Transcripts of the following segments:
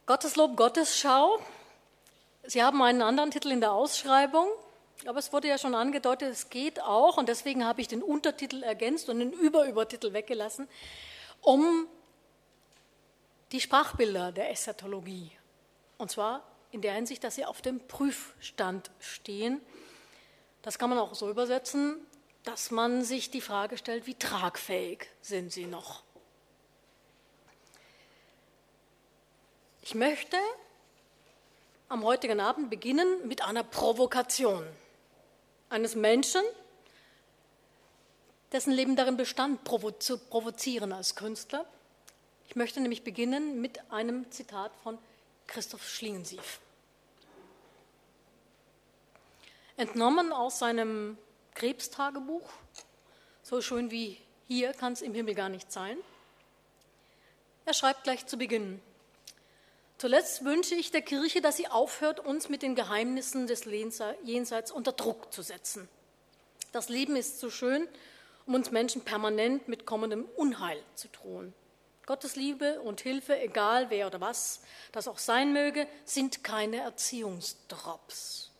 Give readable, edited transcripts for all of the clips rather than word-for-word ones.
Gotteslob, Gottesschau. Sie haben einen anderen Titel in der Ausschreibung, aber es wurde ja schon angedeutet, es geht auch, und deswegen habe ich den Untertitel ergänzt und den Übertitel weggelassen, um die Sprachbilder der Eschatologie. Und zwar in der Hinsicht, dass sie auf dem Prüfstand stehen. Das kann man auch so übersetzen, dass man sich die Frage stellt, wie tragfähig sind sie noch? Ich möchte am heutigen Abend beginnen mit einer Provokation eines Menschen, dessen Leben darin bestand, zu provozieren als Künstler. Ich möchte nämlich beginnen mit einem Zitat von Christoph Schlingensief. Entnommen aus seinem Krebstagebuch, so schön wie hier kann es im Himmel gar nicht sein. Er schreibt gleich zu Beginn: Zuletzt wünsche ich der Kirche, dass sie aufhört, uns mit den Geheimnissen des Jenseits unter Druck zu setzen. Das Leben ist zu schön, um uns Menschen permanent mit kommendem Unheil zu drohen. Gottes Liebe und Hilfe, egal wer oder was das auch sein möge, sind keine Erziehungsdrops.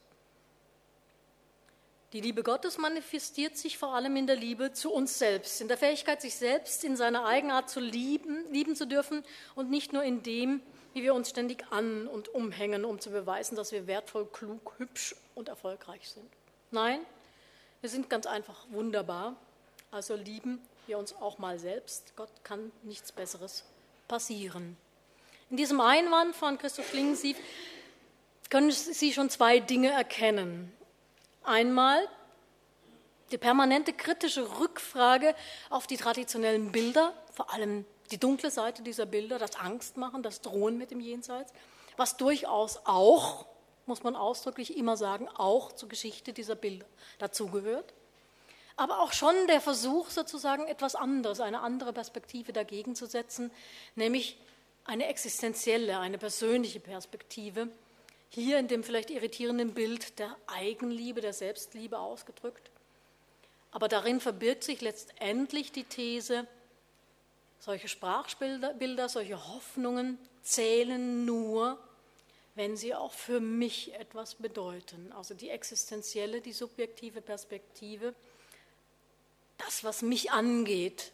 Die Liebe Gottes manifestiert sich vor allem in der Liebe zu uns selbst, in der Fähigkeit, sich selbst in seiner Eigenart zu lieben zu dürfen und nicht nur in dem, wie wir uns ständig an- und umhängen, um zu beweisen, dass wir wertvoll, klug, hübsch und erfolgreich sind. Nein, wir sind ganz einfach wunderbar, also lieben wir uns auch mal selbst. Gott kann nichts Besseres passieren. In diesem Einwand von Christoph Schlingensief können Sie schon zwei Dinge erkennen. Einmal die permanente kritische Rückfrage auf die traditionellen Bilder, vor allem die dunkle Seite dieser Bilder, das Angstmachen, das Drohen mit dem Jenseits, was durchaus auch, muss man ausdrücklich immer sagen, auch zur Geschichte dieser Bilder dazugehört. Aber auch schon der Versuch, sozusagen etwas anderes, eine andere Perspektive dagegen zu setzen, nämlich eine existenzielle, eine persönliche Perspektive, hier in dem vielleicht irritierenden Bild der Eigenliebe, der Selbstliebe ausgedrückt. Aber darin verbirgt sich letztendlich die These, solche Sprachbilder, solche Hoffnungen zählen nur, wenn sie auch für mich etwas bedeuten. Also die existenzielle, die subjektive Perspektive, das, was mich angeht,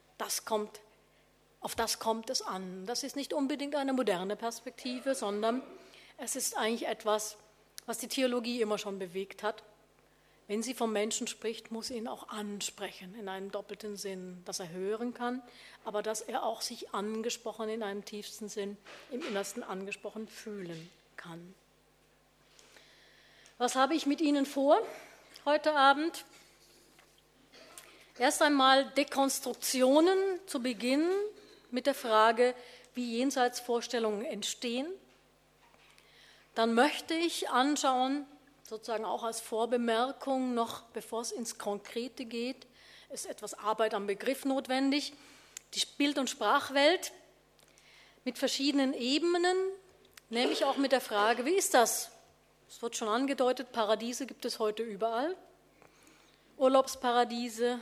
auf das kommt es an. Das ist nicht unbedingt eine moderne Perspektive, sondern es ist eigentlich etwas, was die Theologie immer schon bewegt hat. Wenn sie vom Menschen spricht, muss sie ihn auch ansprechen, in einem doppelten Sinn, dass er hören kann, aber dass er auch sich angesprochen in einem tiefsten Sinn, im Innersten angesprochen fühlen kann. Was habe ich mit Ihnen vor heute Abend? Erst einmal Dekonstruktionen zu Beginn mit der Frage, wie Jenseitsvorstellungen entstehen. Dann möchte ich anschauen, sozusagen auch als Vorbemerkung, noch bevor es ins Konkrete geht, ist etwas Arbeit am Begriff notwendig, die Bild- und Sprachwelt mit verschiedenen Ebenen, nämlich auch mit der Frage, wie ist das? Es wird schon angedeutet, Paradiese gibt es heute überall, Urlaubsparadiese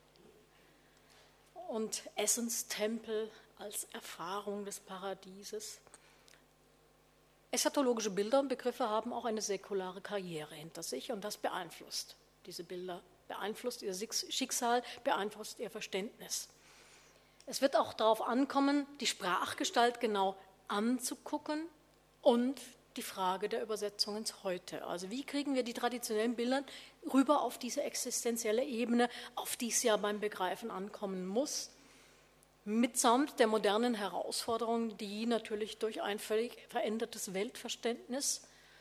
und Essenstempel als Erfahrung des Paradieses. Eschatologische Bilder und Begriffe haben auch eine säkulare Karriere hinter sich und das beeinflusst diese Bilder, beeinflusst ihr Schicksal, beeinflusst ihr Verständnis. Es wird auch darauf ankommen, die Sprachgestalt genau anzugucken und die Frage der Übersetzung ins Heute. Also wie kriegen wir die traditionellen Bilder rüber auf diese existenzielle Ebene, auf die es ja beim Begreifen ankommen muss, mitsamt der modernen Herausforderungen, die natürlich durch ein völlig verändertes Weltverständnis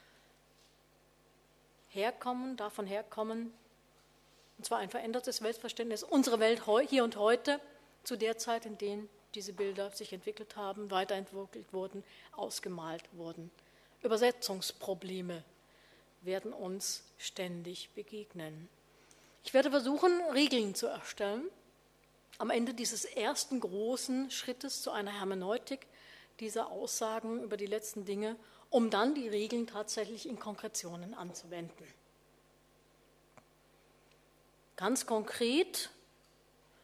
davon herkommen, und zwar ein verändertes Weltverständnis, unsere Welt hier und heute, zu der Zeit, in der diese Bilder sich entwickelt haben, weiterentwickelt wurden, ausgemalt wurden. Übersetzungsprobleme werden uns ständig begegnen. Ich werde versuchen, Regeln zu erstellen, am Ende dieses ersten großen Schrittes zu einer Hermeneutik dieser Aussagen über die letzten Dinge, um dann die Regeln tatsächlich in Konkretionen anzuwenden. Ganz konkret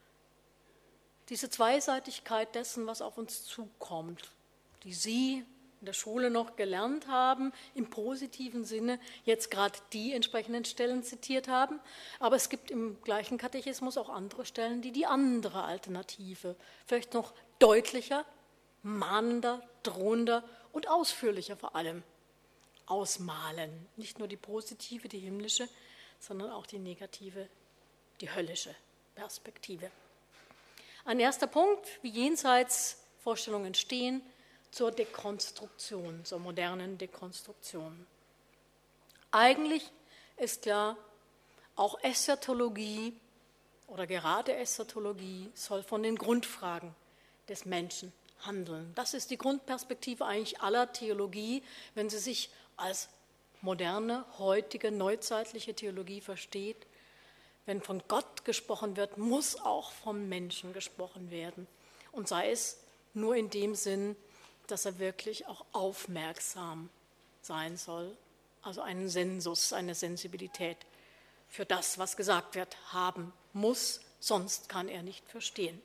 diese Zweiseitigkeit dessen, was auf uns zukommt, die Sie in der Schule noch gelernt haben, im positiven Sinne jetzt gerade die entsprechenden Stellen zitiert haben. Aber es gibt im gleichen Katechismus auch andere Stellen, die andere Alternative, vielleicht noch deutlicher, mahnender, drohender und ausführlicher vor allem ausmalen. Nicht nur die positive, die himmlische, sondern auch die negative, die höllische Perspektive. Ein erster Punkt, wie Jenseitsvorstellungen entstehen, zur Dekonstruktion, zur modernen Dekonstruktion. Eigentlich ist klar, auch Eschatologie oder gerade Eschatologie soll von den Grundfragen des Menschen handeln. Das ist die Grundperspektive eigentlich aller Theologie, wenn sie sich als moderne, heutige, neuzeitliche Theologie versteht. Wenn von Gott gesprochen wird, muss auch vom Menschen gesprochen werden. Und sei es nur in dem Sinn, dass er wirklich auch aufmerksam sein soll, also einen Sensus, eine Sensibilität für das, was gesagt wird, haben muss, sonst kann er nicht verstehen.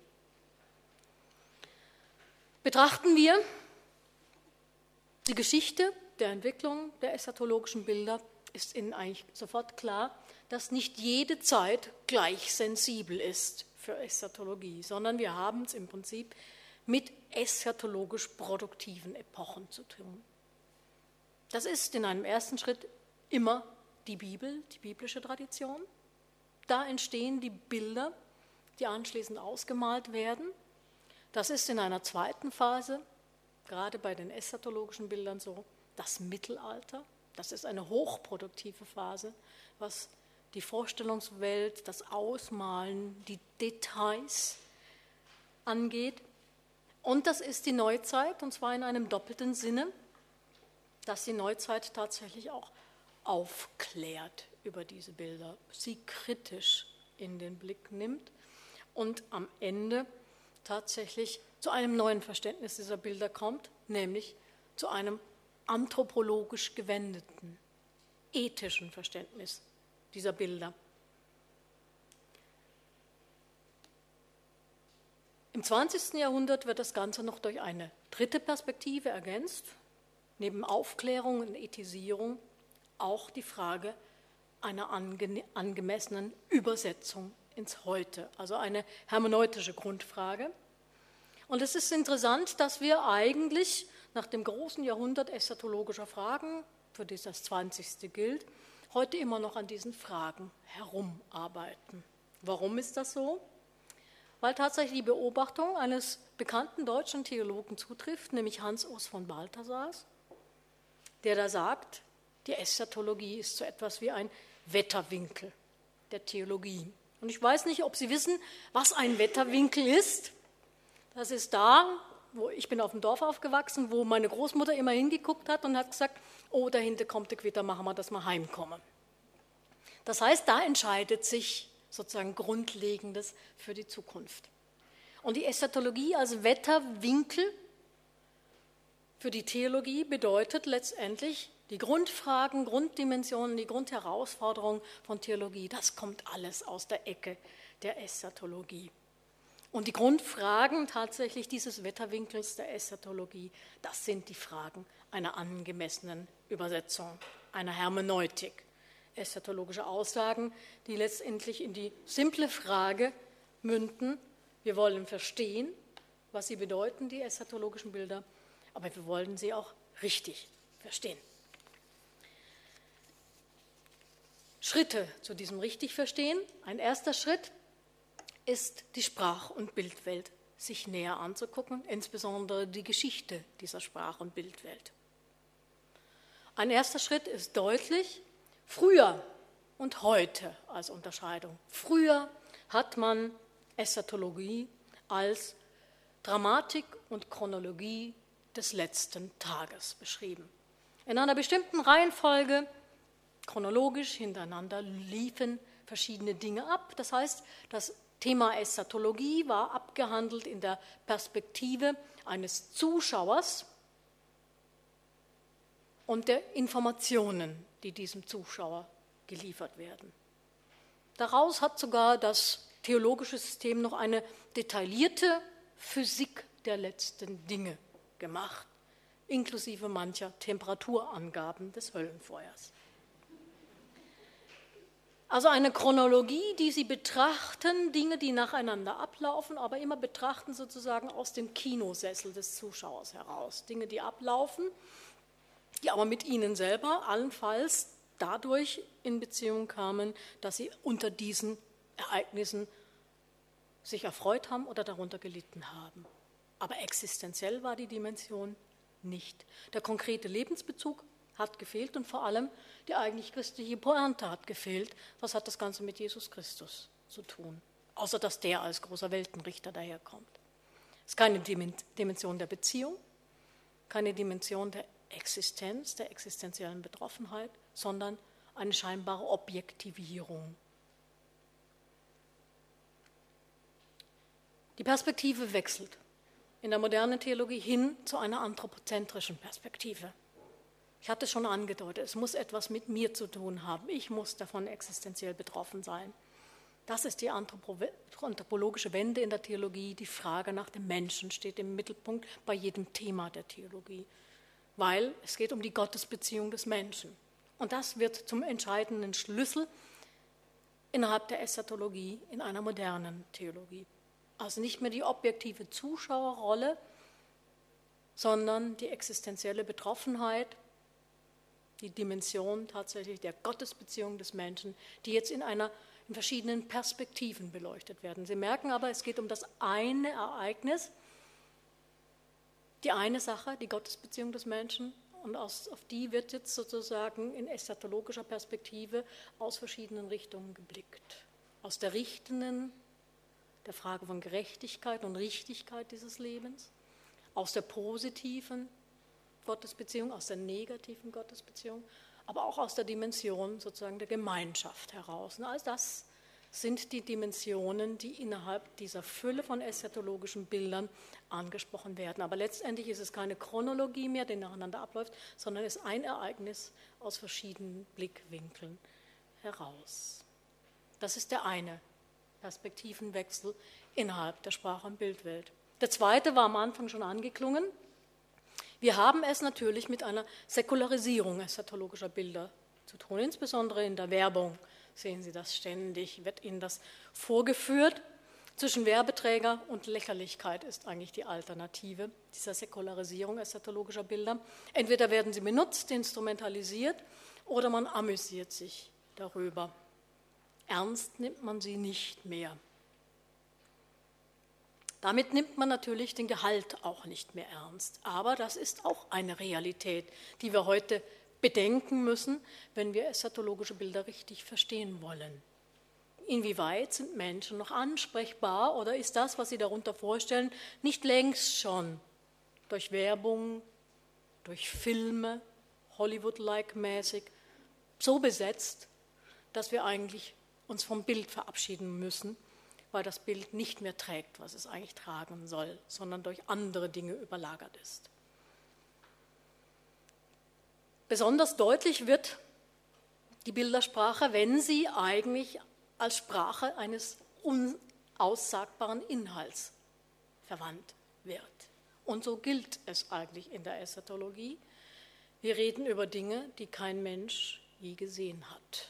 Betrachten wir die Geschichte der Entwicklung der eschatologischen Bilder, ist Ihnen eigentlich sofort klar, dass nicht jede Zeit gleich sensibel ist für Eschatologie, sondern wir haben es im Prinzip mit eschatologisch produktiven Epochen zu tun. Das ist in einem ersten Schritt immer die Bibel, die biblische Tradition. Da entstehen die Bilder, die anschließend ausgemalt werden. Das ist in einer zweiten Phase, gerade bei den eschatologischen Bildern so, das Mittelalter. Das ist eine hochproduktive Phase, was die Vorstellungswelt, das Ausmalen, die Details angeht. Und das ist die Neuzeit, und zwar in einem doppelten Sinne, dass die Neuzeit tatsächlich auch aufklärt über diese Bilder, sie kritisch in den Blick nimmt und am Ende tatsächlich zu einem neuen Verständnis dieser Bilder kommt, nämlich zu einem anthropologisch gewendeten, ethischen Verständnis dieser Bilder. Im 20. Jahrhundert wird das Ganze noch durch eine dritte Perspektive ergänzt, neben Aufklärung und Ethisierung auch die Frage einer angemessenen Übersetzung ins Heute, also eine hermeneutische Grundfrage. Und es ist interessant, dass wir eigentlich nach dem großen Jahrhundert eschatologischer Fragen, für das das 20. gilt, heute immer noch an diesen Fragen herumarbeiten. Warum ist das so? Weil tatsächlich die Beobachtung eines bekannten deutschen Theologen zutrifft, nämlich Hans Urs von Balthasars, der da sagt, die Eschatologie ist so etwas wie ein Wetterwinkel der Theologie. Und ich weiß nicht, ob Sie wissen, was ein Wetterwinkel ist. Das ist da, wo ich bin auf dem Dorf aufgewachsen, wo meine Großmutter immer hingeguckt hat und hat gesagt, oh, dahinter kommt der Gewitter, machen wir, dass wir heimkommen. Das heißt, da entscheidet sich sozusagen Grundlegendes für die Zukunft. Und die Eschatologie als Wetterwinkel für die Theologie bedeutet letztendlich die Grundfragen, Grunddimensionen, die Grundherausforderungen von Theologie. Das kommt alles aus der Ecke der Eschatologie. Und die Grundfragen tatsächlich dieses Wetterwinkels der Eschatologie, das sind die Fragen einer angemessenen Übersetzung, einer Hermeneutik. Eschatologische Aussagen, die letztendlich in die simple Frage münden, wir wollen verstehen, was sie bedeuten, die eschatologischen Bilder, aber wir wollen sie auch richtig verstehen. Schritte zu diesem richtig Verstehen. Ein erster Schritt ist, die Sprach- und Bildwelt sich näher anzugucken, insbesondere die Geschichte dieser Sprach- und Bildwelt. Ein erster Schritt ist deutlich, früher und heute als Unterscheidung. Früher hat man Eschatologie als Dramatik und Chronologie des letzten Tages beschrieben. In einer bestimmten Reihenfolge, chronologisch hintereinander, liefen verschiedene Dinge ab. Das heißt, das Thema Eschatologie war abgehandelt in der Perspektive eines Zuschauers und der Informationen, die diesem Zuschauer geliefert werden. Daraus hat sogar das theologische System noch eine detaillierte Physik der letzten Dinge gemacht, inklusive mancher Temperaturangaben des Höllenfeuers. Also eine Chronologie, die Sie betrachten, Dinge, die nacheinander ablaufen, aber immer betrachten sozusagen aus dem Kinosessel des Zuschauers heraus. Dinge, die ablaufen, die aber mit Ihnen selber allenfalls dadurch in Beziehung kamen, dass Sie unter diesen Ereignissen sich erfreut haben oder darunter gelitten haben. Aber existenziell war die Dimension nicht. Der konkrete Lebensbezug hat gefehlt und vor allem die eigentlich christliche Pointe hat gefehlt. Was hat das Ganze mit Jesus Christus zu tun? Außer dass der als großer Weltenrichter daherkommt. Es ist keine Dimension der Beziehung, keine Dimension der Existenz, der existenziellen Betroffenheit, sondern eine scheinbare Objektivierung. Die Perspektive wechselt in der modernen Theologie hin zu einer anthropozentrischen Perspektive. Ich hatte es schon angedeutet, es muss etwas mit mir zu tun haben. Ich muss davon existenziell betroffen sein. Das ist die anthropologische Wende in der Theologie. Die Frage nach dem Menschen steht im Mittelpunkt bei jedem Thema der Theologie, weil es geht um die Gottesbeziehung des Menschen. Und das wird zum entscheidenden Schlüssel innerhalb der Eschatologie in einer modernen Theologie. Also nicht mehr die objektive Zuschauerrolle, sondern die existenzielle Betroffenheit, die Dimension tatsächlich der Gottesbeziehung des Menschen, die jetzt in verschiedenen Perspektiven beleuchtet werden. Sie merken aber, es geht um das eine Ereignis, die eine Sache, die Gottesbeziehung des Menschen, und auf die wird jetzt sozusagen in eschatologischer Perspektive aus verschiedenen Richtungen geblickt. Aus der richtenden, der Frage von Gerechtigkeit und Richtigkeit dieses Lebens, aus der positiven Gottesbeziehung, aus der negativen Gottesbeziehung, aber auch aus der Dimension sozusagen der Gemeinschaft heraus. Und all das sind die Dimensionen, die innerhalb dieser Fülle von eschatologischen Bildern angesprochen werden. Aber letztendlich ist es keine Chronologie mehr, die nacheinander abläuft, sondern es ist ein Ereignis aus verschiedenen Blickwinkeln heraus. Das ist der eine Perspektivenwechsel innerhalb der Sprache- und Bildwelt. Der zweite war am Anfang schon angeklungen. Wir haben es natürlich mit einer Säkularisierung eschatologischer Bilder zu tun, insbesondere in der Werbung. Sehen Sie das ständig, wird Ihnen das vorgeführt. Zwischen Werbeträger und Lächerlichkeit ist eigentlich die Alternative dieser Säkularisierung eschatologischer Bilder. Entweder werden sie benutzt, instrumentalisiert, oder man amüsiert sich darüber. Ernst nimmt man sie nicht mehr. Damit nimmt man natürlich den Gehalt auch nicht mehr ernst. Aber das ist auch eine Realität, die wir heute bedenken müssen, wenn wir eschatologische Bilder richtig verstehen wollen. Inwieweit sind Menschen noch ansprechbar oder ist das, was sie darunter vorstellen, nicht längst schon durch Werbung, durch Filme, Hollywood-like mäßig, so besetzt, dass wir eigentlich uns vom Bild verabschieden müssen, weil das Bild nicht mehr trägt, was es eigentlich tragen soll, sondern durch andere Dinge überlagert ist. Besonders deutlich wird die Bildersprache, wenn sie eigentlich als Sprache eines unaussagbaren Inhalts verwandt wird. Und so gilt es eigentlich in der Eschatologie. Wir reden über Dinge, die kein Mensch je gesehen hat.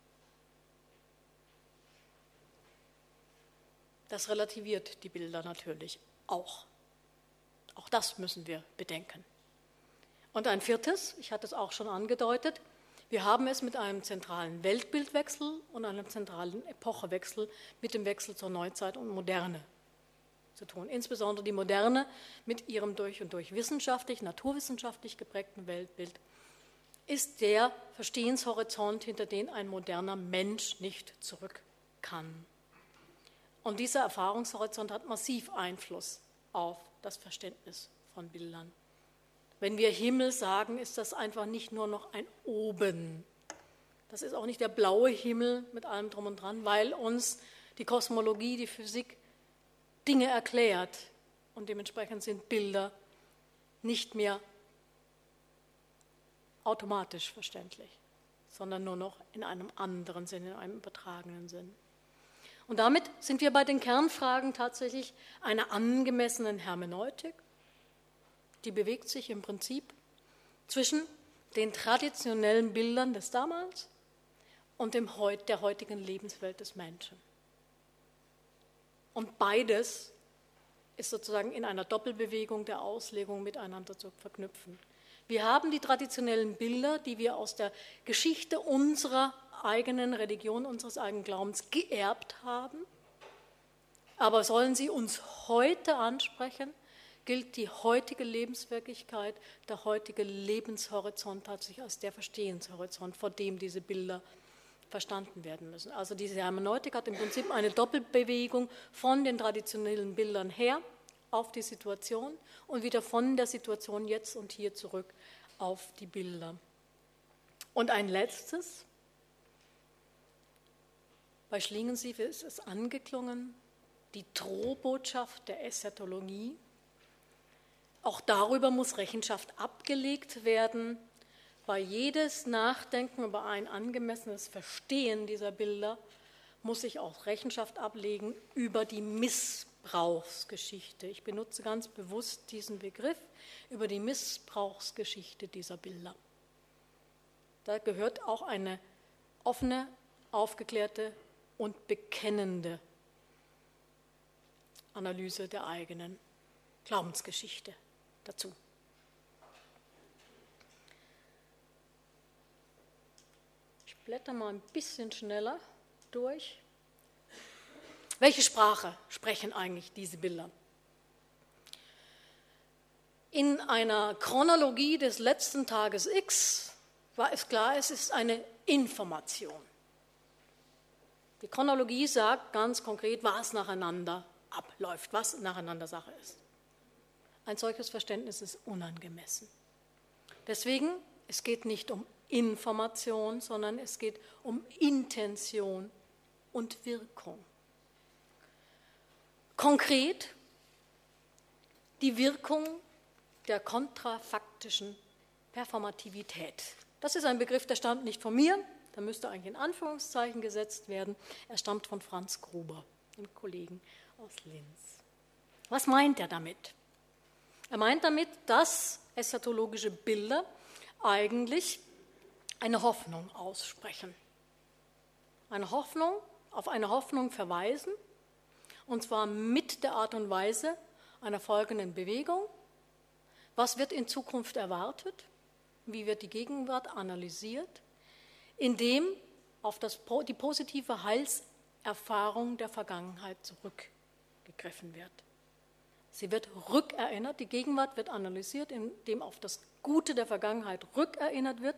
Das relativiert die Bilder natürlich auch. Auch das müssen wir bedenken. Und ein viertes, ich hatte es auch schon angedeutet, wir haben es mit einem zentralen Weltbildwechsel und einem zentralen Epochewechsel mit dem Wechsel zur Neuzeit und Moderne zu tun. Insbesondere die Moderne mit ihrem durch und durch wissenschaftlich, naturwissenschaftlich geprägten Weltbild ist der Verstehenshorizont, hinter den ein moderner Mensch nicht zurück kann. Und dieser Erfahrungshorizont hat massiv Einfluss auf das Verständnis von Bildern. Wenn wir Himmel sagen, ist das einfach nicht nur noch ein Oben. Das ist auch nicht der blaue Himmel mit allem drum und dran, weil uns die Kosmologie, die Physik Dinge erklärt und dementsprechend sind Bilder nicht mehr automatisch verständlich, sondern nur noch in einem anderen Sinn, in einem übertragenen Sinn. Und damit sind wir bei den Kernfragen tatsächlich einer angemessenen Hermeneutik, die bewegt sich im Prinzip zwischen den traditionellen Bildern des damals und der heutigen Lebenswelt des Menschen. Und beides ist sozusagen in einer Doppelbewegung der Auslegung miteinander zu verknüpfen. Wir haben die traditionellen Bilder, die wir aus der Geschichte unserer eigenen Religion, unseres eigenen Glaubens geerbt haben. Aber sollen sie uns heute ansprechen, gilt die heutige Lebenswirklichkeit, der heutige Lebenshorizont tatsächlich als der Verstehenshorizont, vor dem diese Bilder verstanden werden müssen. Also diese Hermeneutik hat im Prinzip eine Doppelbewegung von den traditionellen Bildern her auf die Situation und wieder von der Situation jetzt und hier zurück auf die Bilder. Und ein letztes, bei Schlingensief ist es angeklungen, die Drohbotschaft der Eschatologie. Auch darüber muss Rechenschaft abgelegt werden, weil jedes Nachdenken über ein angemessenes Verstehen dieser Bilder muss sich auch Rechenschaft ablegen über die Missbrauchsgeschichte. Ich benutze ganz bewusst diesen Begriff, über die Missbrauchsgeschichte dieser Bilder. Da gehört auch eine offene, aufgeklärte und bekennende Analyse der eigenen Glaubensgeschichte dazu. Ich blätter mal ein bisschen schneller durch. Welche Sprache sprechen eigentlich diese Bilder? In einer Chronologie des letzten Tages X war es klar, es ist eine Information. Die Chronologie sagt ganz konkret, was nacheinander abläuft, was nacheinander Sache ist. Ein solches Verständnis ist unangemessen. Deswegen, es geht nicht um Information, sondern es geht um Intention und Wirkung. Konkret die Wirkung der kontrafaktischen Performativität. Das ist ein Begriff, der stammt nicht von mir, der müsste eigentlich in Anführungszeichen gesetzt werden. Er stammt von Franz Gruber, einem Kollegen aus Linz. Was meint er damit? Er meint damit, dass eschatologische Bilder eigentlich eine Hoffnung aussprechen. Auf eine Hoffnung verweisen, und zwar mit der Art und Weise einer folgenden Bewegung. Was wird in Zukunft erwartet? Wie wird die Gegenwart analysiert? Indem auf die positive Heilserfahrung der Vergangenheit zurückgegriffen wird. Sie wird rückerinnert, die Gegenwart wird analysiert, indem auf das Gute der Vergangenheit rückerinnert wird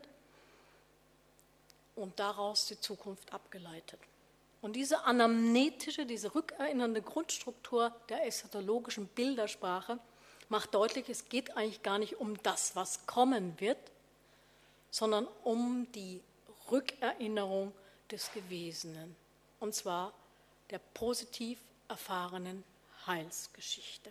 und daraus die Zukunft abgeleitet. Und diese anamnetische, diese rückerinnernde Grundstruktur der eschatologischen Bildersprache macht deutlich, es geht eigentlich gar nicht um das, was kommen wird, sondern um die Rückerinnerung des Gewesenen, und zwar der positiv erfahrenen Heilsgeschichte.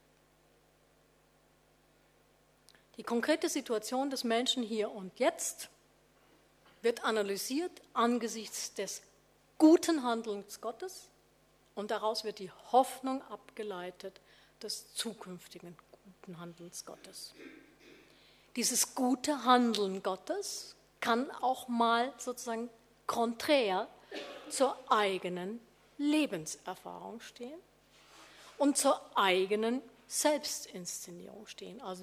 Die konkrete Situation des Menschen hier und jetzt wird analysiert angesichts des guten Handelns Gottes und daraus wird die Hoffnung abgeleitet des zukünftigen guten Handelns Gottes. Dieses gute Handeln Gottes kann auch mal sozusagen konträr zur eigenen Lebenserfahrung stehen und zur eigenen Selbstinszenierung stehen. Also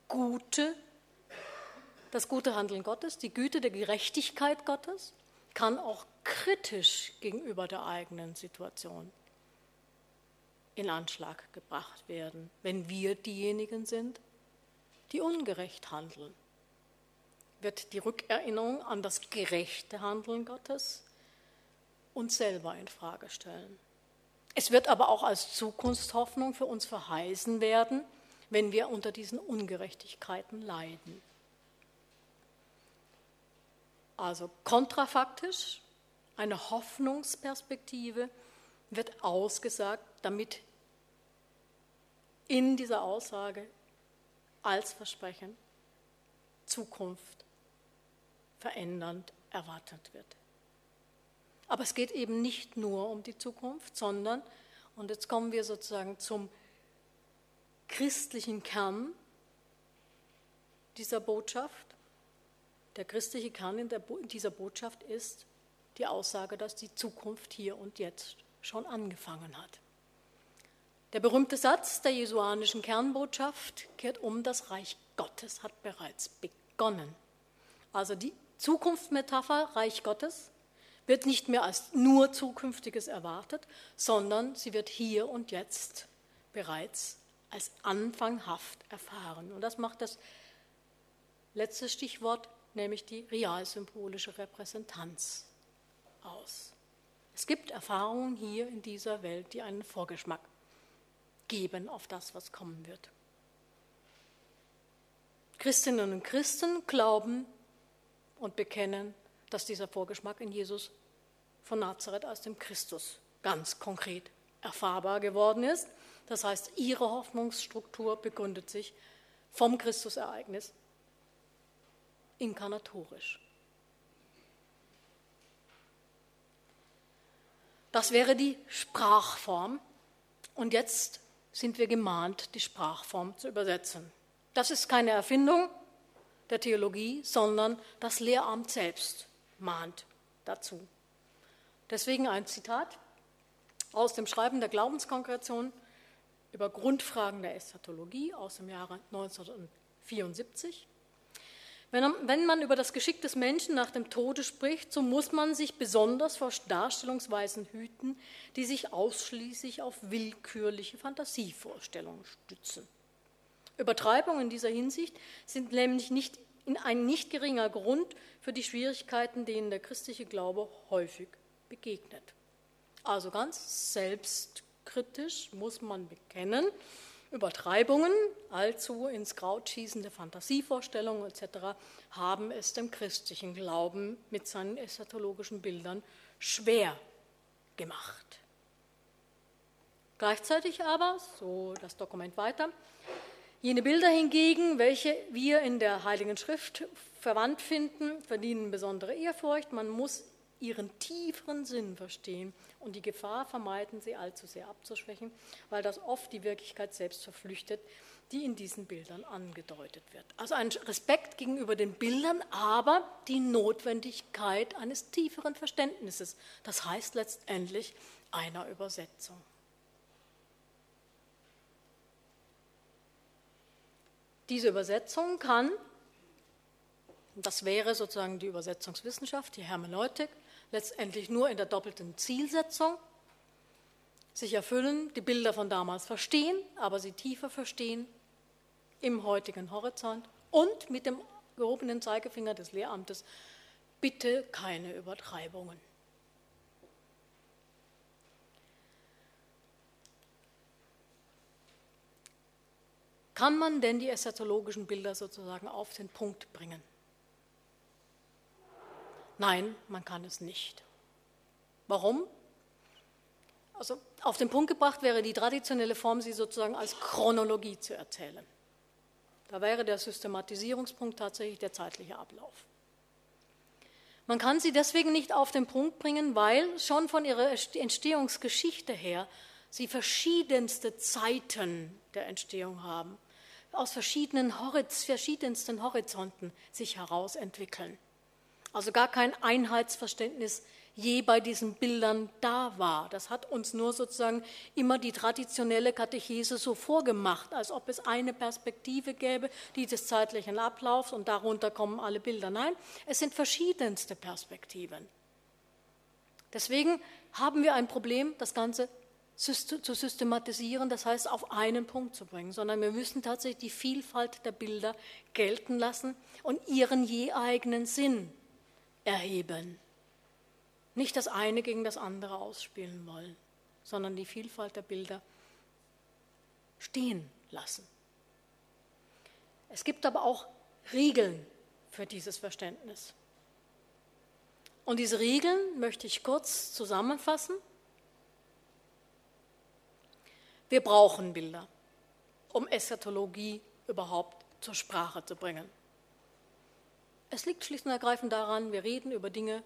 das gute Handeln Gottes, die Güte der Gerechtigkeit Gottes kann auch kritisch gegenüber der eigenen Situation in Anschlag gebracht werden, wenn wir diejenigen sind, die ungerecht handeln. Wird die Rückerinnerung an das gerechte Handeln Gottes uns selber in Frage stellen. Es wird aber auch als Zukunftshoffnung für uns verheißen werden, wenn wir unter diesen Ungerechtigkeiten leiden. Also kontrafaktisch, eine Hoffnungsperspektive wird ausgesagt, damit in dieser Aussage als Versprechen Zukunft verändernd erwartet wird. Aber es geht eben nicht nur um die Zukunft, sondern, und jetzt kommen wir sozusagen zum christlichen Kern dieser Botschaft, der christliche Kern in dieser Botschaft ist die Aussage, dass die Zukunft hier und jetzt schon angefangen hat. Der berühmte Satz der jesuanischen Kernbotschaft kehrt um: Das Reich Gottes hat bereits begonnen. Also die Zukunftsmetapher Reich Gottes wird nicht mehr als nur Zukünftiges erwartet, sondern sie wird hier und jetzt bereits als anfanghaft erfahren. Und das macht das letzte Stichwort, nämlich die realsymbolische Repräsentanz aus. Es gibt Erfahrungen hier in dieser Welt, die einen Vorgeschmack geben auf das, was kommen wird. Christinnen und Christen glauben und bekennen, dass dieser Vorgeschmack in Jesus von Nazareth als dem Christus ganz konkret erfahrbar geworden ist. Das heißt, ihre Hoffnungsstruktur begründet sich vom Christusereignis inkarnatorisch. Das wäre die Sprachform. Und jetzt sind wir gemahnt, die Sprachform zu übersetzen. Das ist keine Erfindung der Theologie, sondern das Lehramt selbst mahnt dazu. Deswegen ein Zitat aus dem Schreiben der Glaubenskongregation über Grundfragen der Eschatologie aus dem Jahre 1974. Wenn man über das Geschick des Menschen nach dem Tode spricht, so muss man sich besonders vor Darstellungsweisen hüten, die sich ausschließlich auf willkürliche Fantasievorstellungen stützen. Übertreibungen in dieser Hinsicht sind nämlich ein nicht geringer Grund für die Schwierigkeiten, denen der christliche Glaube häufig begegnet. Also ganz selbstkritisch muss man bekennen, Übertreibungen, allzu ins Kraut schießende Fantasievorstellungen etc. haben es dem christlichen Glauben mit seinen eschatologischen Bildern schwer gemacht. Gleichzeitig aber, so das Dokument weiter, jene Bilder hingegen, welche wir in der Heiligen Schrift verwandt finden, verdienen besondere Ehrfurcht. Man muss ihren tieferen Sinn verstehen und die Gefahr vermeiden, sie allzu sehr abzuschwächen, weil das oft die Wirklichkeit selbst verflüchtet, die in diesen Bildern angedeutet wird. Also ein Respekt gegenüber den Bildern, aber die Notwendigkeit eines tieferen Verständnisses, das heißt letztendlich einer Übersetzung. Diese Übersetzung kann, das wäre sozusagen die Übersetzungswissenschaft, die Hermeneutik, letztendlich nur in der doppelten Zielsetzung sich erfüllen, die Bilder von damals verstehen, aber sie tiefer verstehen im heutigen Horizont und mit dem gehobenen Zeigefinger des Lehramtes bitte keine Übertreibungen. Kann man denn die eschatologischen Bilder sozusagen auf den Punkt bringen? Nein, man kann es nicht. Warum? Also auf den Punkt gebracht wäre die traditionelle Form, sie sozusagen als Chronologie zu erzählen. Da wäre der Systematisierungspunkt tatsächlich der zeitliche Ablauf. Man kann sie deswegen nicht auf den Punkt bringen, weil schon von ihrer Entstehungsgeschichte her sie verschiedenste Zeiten der Entstehung haben, aus verschiedensten Horizonten sich heraus entwickeln. Also gar kein Einheitsverständnis je bei diesen Bildern da war. Das hat uns nur sozusagen immer die traditionelle Katechese so vorgemacht, als ob es eine Perspektive gäbe, die des zeitlichen Ablaufs und darunter kommen alle Bilder. Nein, es sind verschiedenste Perspektiven. Deswegen haben wir ein Problem, das Ganze zu systematisieren, das heißt auf einen Punkt zu bringen, sondern wir müssen tatsächlich die Vielfalt der Bilder gelten lassen und ihren je eigenen Sinn erheben. Nicht das eine gegen das andere ausspielen wollen, sondern die Vielfalt der Bilder stehen lassen. Es gibt aber auch Regeln für dieses Verständnis. Und diese Regeln möchte ich kurz zusammenfassen. Wir brauchen Bilder, um Eschatologie überhaupt zur Sprache zu bringen. Es liegt schlicht und ergreifend daran, wir reden über Dinge,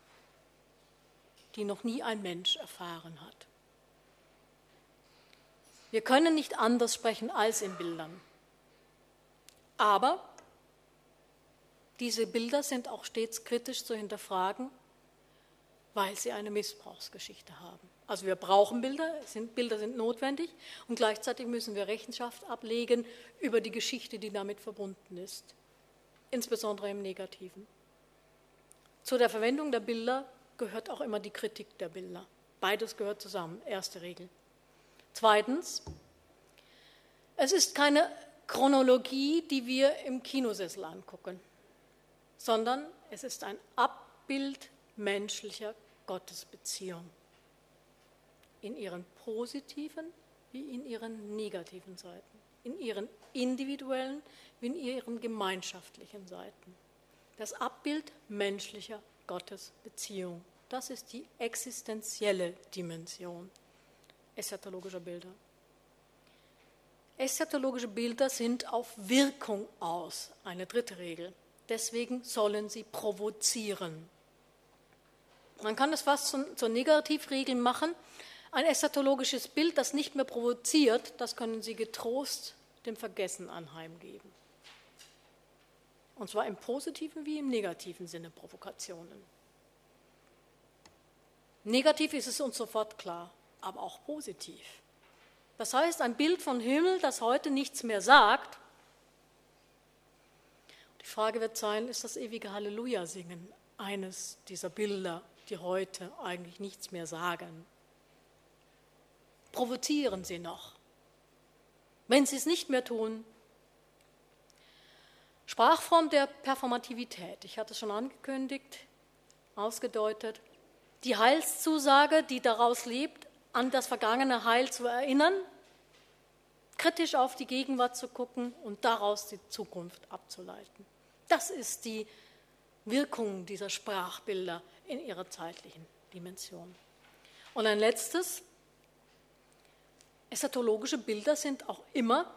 die noch nie ein Mensch erfahren hat. Wir können nicht anders sprechen als in Bildern. Aber Diese Bilder sind auch stets kritisch zu hinterfragen, weil sie eine Missbrauchsgeschichte haben. Also wir brauchen Bilder sind notwendig und gleichzeitig müssen wir Rechenschaft ablegen über die Geschichte, die damit verbunden ist, insbesondere im Negativen. Zu der Verwendung der Bilder gehört auch immer die Kritik der Bilder. Beides gehört zusammen, erste Regel. Zweitens, es ist keine Chronologie, die wir im Kinosessel angucken, sondern es ist ein Abbild menschlicher Gottesbeziehung. In ihren positiven wie in ihren negativen Seiten, in ihren individuellen wie in ihren gemeinschaftlichen Seiten. Das Abbild menschlicher Gottesbeziehung, das ist die existenzielle Dimension eschatologischer Bilder. Eschatologische Bilder sind auf Wirkung aus, eine dritte Regel. Deswegen sollen sie provozieren. Man kann das fast zur Negativregel machen. Ein eschatologisches Bild, das nicht mehr provoziert, das können Sie getrost dem Vergessen anheimgeben. Und zwar im positiven wie im negativen Sinne Provokationen. Negativ ist es uns sofort klar, aber auch positiv. Das heißt, ein Bild von Himmel, das heute nichts mehr sagt. Die Frage wird sein, ist das ewige Halleluja-Singen eines dieser Bilder, die heute eigentlich nichts mehr sagen? Provozieren sie noch. Wenn sie es nicht mehr tun, Sprachform der Performativität, ich hatte es schon angekündigt, ausgedeutet, die Heilszusage, die daraus lebt, an das vergangene Heil zu erinnern, kritisch auf die Gegenwart zu gucken und daraus die Zukunft abzuleiten. Das ist die Wirkung dieser Sprachbilder in ihrer zeitlichen Dimension. Und ein letztes, eschatologische Bilder sind auch immer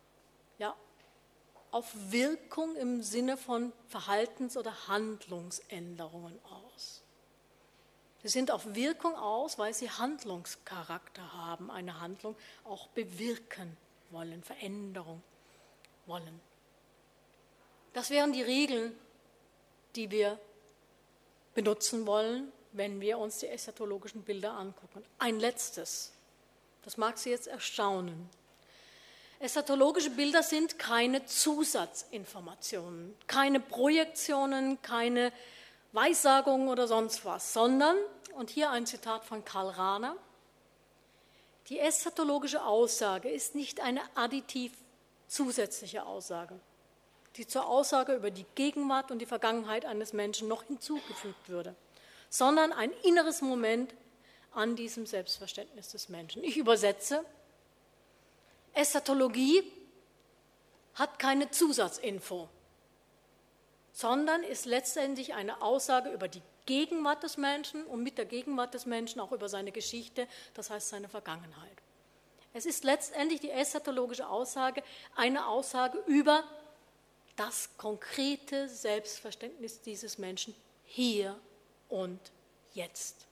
auf Wirkung im Sinne von Verhaltens- oder Handlungsänderungen aus. Sie sind auf Wirkung aus, weil sie Handlungscharakter haben, eine Handlung auch bewirken wollen, Veränderung wollen. Das wären die Regeln, die wir benutzen wollen, wenn wir uns die eschatologischen Bilder angucken. Ein letztes, das mag Sie jetzt erstaunen. Eschatologische Bilder sind keine Zusatzinformationen, keine Projektionen, keine Weissagungen oder sonst was, sondern, und hier ein Zitat von Karl Rahner, die eschatologische Aussage ist nicht eine additiv zusätzliche Aussage, die zur Aussage über die Gegenwart und die Vergangenheit eines Menschen noch hinzugefügt würde, sondern ein inneres Moment an diesem Selbstverständnis des Menschen. Ich übersetze, Eschatologie hat keine Zusatzinfo, sondern ist letztendlich eine Aussage über die Gegenwart des Menschen und mit der Gegenwart des Menschen auch über seine Geschichte, das heißt seine Vergangenheit. Es ist letztendlich die eschatologische Aussage eine Aussage über das konkrete Selbstverständnis dieses Menschen hier und jetzt.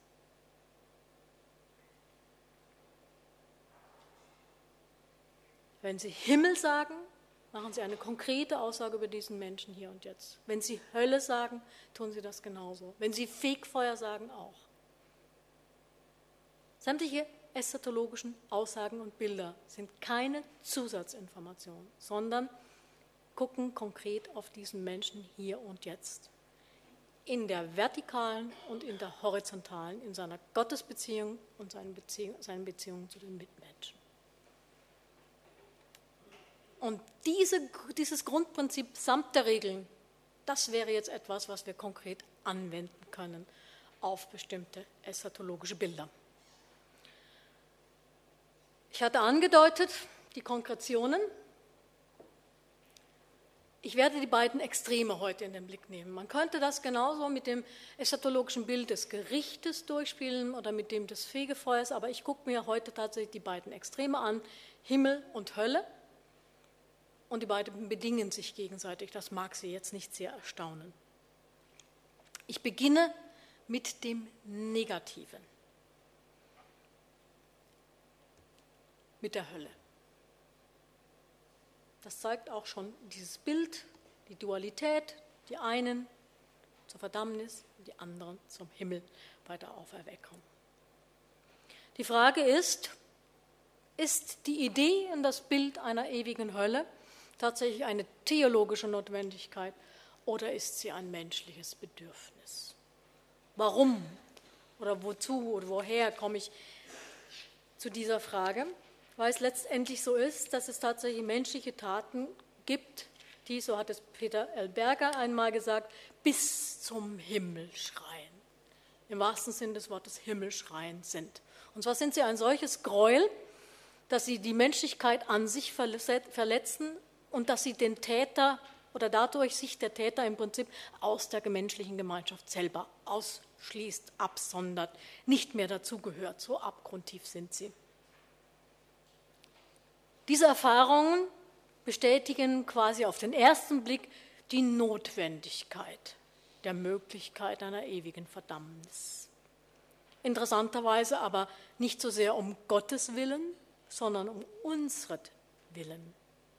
Wenn Sie Himmel sagen, machen Sie eine konkrete Aussage über diesen Menschen hier und jetzt. Wenn Sie Hölle sagen, tun Sie das genauso. Wenn Sie Fegfeuer sagen, auch. Sämtliche eschatologischen Aussagen und Bilder sind keine Zusatzinformationen, sondern gucken konkret auf diesen Menschen hier und jetzt. In der vertikalen und in der horizontalen, in seiner Gottesbeziehung und seinen Beziehungen zu den Mitmenschen. Und dieses Grundprinzip samt der Regeln, das wäre jetzt etwas, was wir konkret anwenden können auf bestimmte eschatologische Bilder. Ich hatte angedeutet, die Konkretionen. Ich werde die beiden Extreme heute in den Blick nehmen. Man könnte das genauso mit dem eschatologischen Bild des Gerichtes durchspielen oder mit dem des Fegefeuers, aber ich gucke mir heute tatsächlich die beiden Extreme an, Himmel und Hölle. Und die beiden bedingen sich gegenseitig, das mag Sie jetzt nicht sehr erstaunen. Ich beginne mit dem Negativen, mit der Hölle. Das zeigt auch schon dieses Bild, die Dualität, Die einen zur Verdammnis und die anderen zum Himmel bei der Auferweckung. Die Frage ist die Idee und das Bild einer ewigen Hölle tatsächlich eine theologische Notwendigkeit oder ist sie ein menschliches Bedürfnis? Warum oder wozu oder woher komme ich zu dieser Frage? Weil es letztendlich so ist, dass es tatsächlich menschliche Taten gibt, die, so hat es Peter L. Berger einmal gesagt, bis zum Himmel schreien. Im wahrsten Sinn des Wortes himmelschreiend sind. Und zwar sind sie ein solches Gräuel, dass sie die Menschlichkeit an sich verletzen und dass sie den Täter oder dadurch sich der Täter im Prinzip aus der menschlichen Gemeinschaft selber ausschließt, absondert, nicht mehr dazugehört. So abgrundtief sind sie. Diese Erfahrungen bestätigen quasi auf den ersten Blick die Notwendigkeit der Möglichkeit einer ewigen Verdammnis. Interessanterweise aber nicht so sehr um Gottes Willen, sondern um unsretwillen.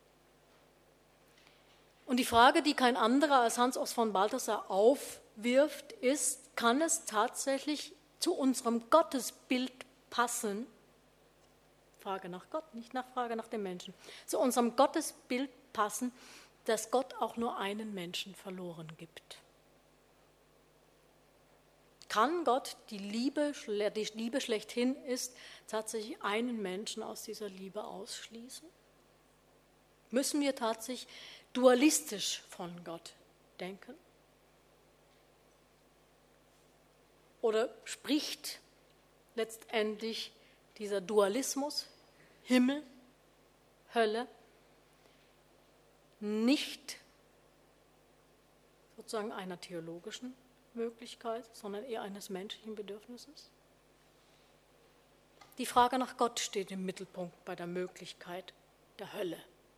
Und die Frage, die kein anderer als Hans Urs von Balthasar aufwirft, ist, kann es tatsächlich zu unserem Gottesbild passen? Frage nach Gott, nicht nach Frage nach dem Menschen. Zu unserem Gottesbild passen, dass Gott auch nur einen Menschen verloren gibt. Kann Gott, die Liebe schlechthin ist, tatsächlich einen Menschen aus dieser Liebe ausschließen? Müssen wir tatsächlich dualistisch von Gott denken? Oder spricht letztendlich dieser Dualismus, Himmel, Hölle, nicht sozusagen einer theologischen Möglichkeit, sondern eher eines menschlichen Bedürfnisses? Die Frage nach Gott steht im Mittelpunkt bei der Möglichkeit der Hölle.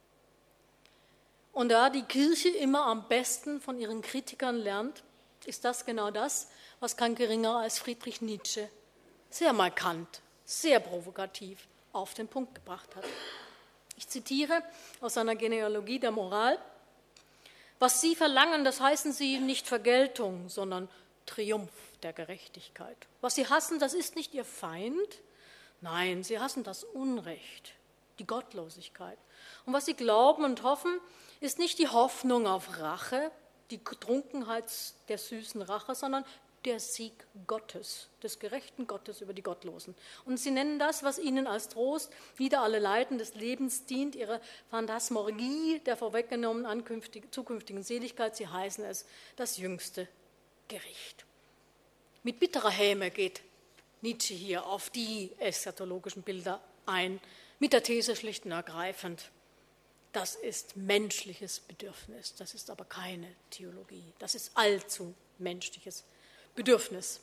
Und da die Kirche immer am besten von ihren Kritikern lernt, ist das genau das, was kein geringer als Friedrich Nietzsche sehr markant, sehr provokativ auf den Punkt gebracht hat. Ich zitiere aus seiner Genealogie der Moral: Was Sie verlangen, das heißen Sie nicht Vergeltung, sondern Triumph der Gerechtigkeit. Was Sie hassen, das ist nicht Ihr Feind, nein, Sie hassen das Unrecht, die Gottlosigkeit. Und was Sie glauben und hoffen, ist nicht die Hoffnung auf Rache, die Trunkenheit der süßen Rache, sondern der Sieg Gottes, des gerechten Gottes über die Gottlosen. Und sie nennen das, was ihnen als Trost wider alle Leiden des Lebens dient, ihre Phantasmorgie der vorweggenommenen zukünftigen Seligkeit. Sie heißen es das jüngste Gericht. Mit bitterer Häme geht Nietzsche hier auf die eschatologischen Bilder ein, mit der These schlicht und ergreifend: Das ist menschliches Bedürfnis, das ist aber keine Theologie, das ist allzu menschliches Bedürfnis.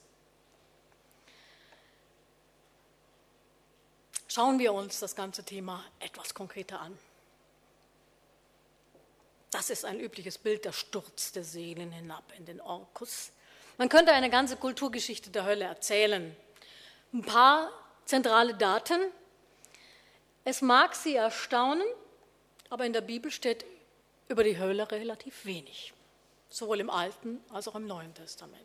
Schauen wir uns das ganze Thema etwas konkreter an. Das ist ein übliches Bild, der Sturz der Seelen hinab in den Orkus. Man könnte eine ganze Kulturgeschichte der Hölle erzählen. Ein paar zentrale Daten. Es mag Sie erstaunen, aber in der Bibel steht über die Hölle relativ wenig, sowohl im Alten als auch im Neuen Testament.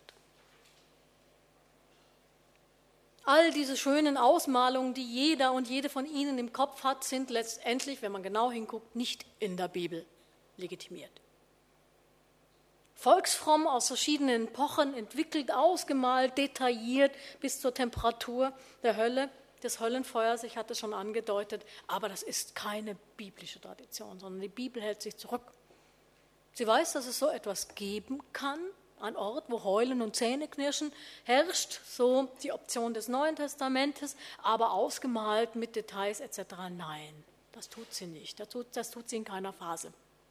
All diese schönen Ausmalungen, die jeder und jede von Ihnen im Kopf hat, sind letztendlich, wenn man genau hinguckt, nicht in der Bibel legitimiert. Volksfromm aus verschiedenen Epochen entwickelt, ausgemalt, detailliert bis zur Temperatur der Hölle, des Höllenfeuers, ich hatte es schon angedeutet, aber das ist keine biblische Tradition, sondern die Bibel hält sich zurück. Sie weiß, dass es so etwas geben kann, ein Ort, wo Heulen und Zähneknirschen herrscht, so die Option des Neuen Testamentes, aber ausgemalt mit Details etc. Nein, das tut sie nicht, das tut sie in keiner Phase.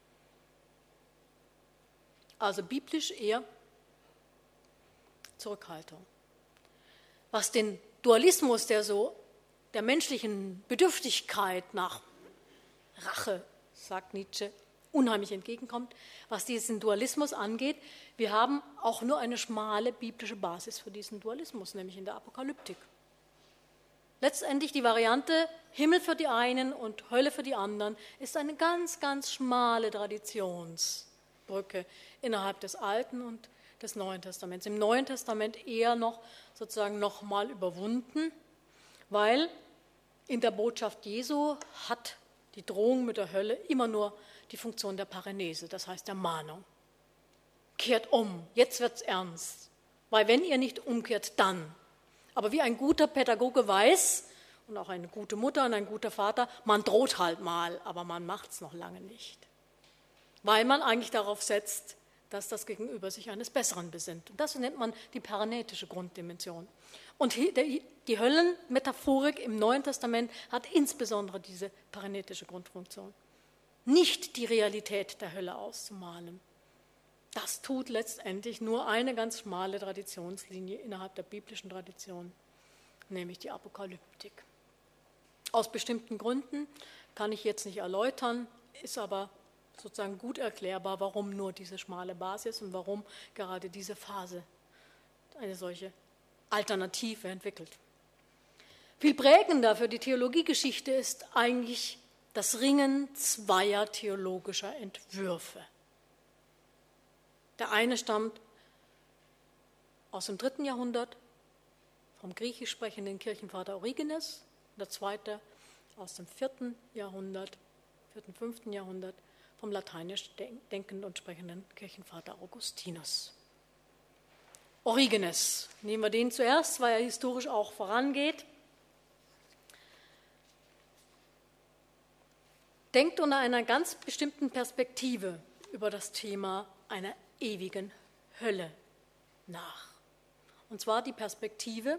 Also biblisch eher Zurückhaltung. Was den Dualismus der menschlichen Bedürftigkeit nach Rache, sagt Nietzsche, unheimlich entgegenkommt, was diesen Dualismus angeht. Wir haben auch nur eine schmale biblische Basis für diesen Dualismus, nämlich in der Apokalyptik. Letztendlich die Variante Himmel für die einen und Hölle für die anderen ist eine ganz, ganz schmale Traditionslinie Brücke innerhalb des Alten und des Neuen Testaments. Im Neuen Testament eher noch sozusagen nochmal überwunden, weil in der Botschaft Jesu hat die Drohung mit der Hölle immer nur die Funktion der Parenese, das heißt der Mahnung. Kehrt um, jetzt wird's ernst, weil wenn ihr nicht umkehrt, dann. Aber wie ein guter Pädagoge weiß, und auch eine gute Mutter und ein guter Vater, man droht halt mal, aber man macht's noch lange nicht. Weil man eigentlich darauf setzt, dass das Gegenüber sich eines Besseren besinnt. Und das nennt man die paranetische Grunddimension. Und die Höllenmetaphorik im Neuen Testament hat insbesondere diese paranetische Grundfunktion. Nicht die Realität der Hölle auszumalen. Das tut letztendlich nur eine ganz schmale Traditionslinie innerhalb der biblischen Tradition, nämlich die Apokalyptik. Aus bestimmten Gründen kann ich jetzt nicht erläutern, ist aber sozusagen gut erklärbar, warum nur diese schmale Basis und warum gerade diese Phase eine solche Alternative entwickelt. Viel prägender für die Theologiegeschichte ist eigentlich das Ringen zweier theologischer Entwürfe. Der eine stammt aus dem 3. Jahrhundert vom griechisch sprechenden Kirchenvater Origenes, der zweite aus dem 4. Jahrhundert, 5. Jahrhundert vom lateinisch denkenden und sprechenden Kirchenvater Augustinus. Origenes, nehmen wir den zuerst, weil er historisch auch vorangeht. Denkt unter einer ganz bestimmten Perspektive über das Thema einer ewigen Hölle nach. Und zwar die Perspektive,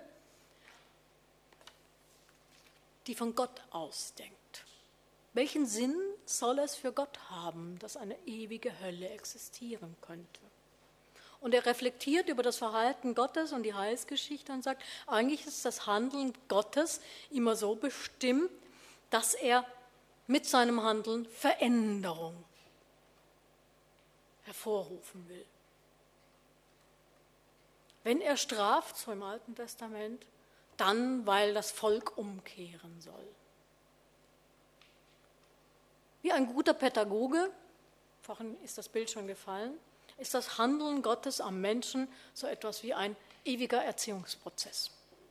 die von Gott ausdenkt. Welchen Sinn soll es für Gott haben, dass eine ewige Hölle existieren könnte? Und er reflektiert über das Verhalten Gottes und die Heilsgeschichte und sagt, eigentlich ist das Handeln Gottes immer so bestimmt, dass er mit seinem Handeln Veränderung hervorrufen will. Wenn er straft, so im Alten Testament, dann, weil das Volk umkehren soll. Wie ein guter Pädagoge, vorhin ist das Bild schon gefallen, ist das Handeln Gottes am Menschen so etwas wie ein ewiger Erziehungsprozess.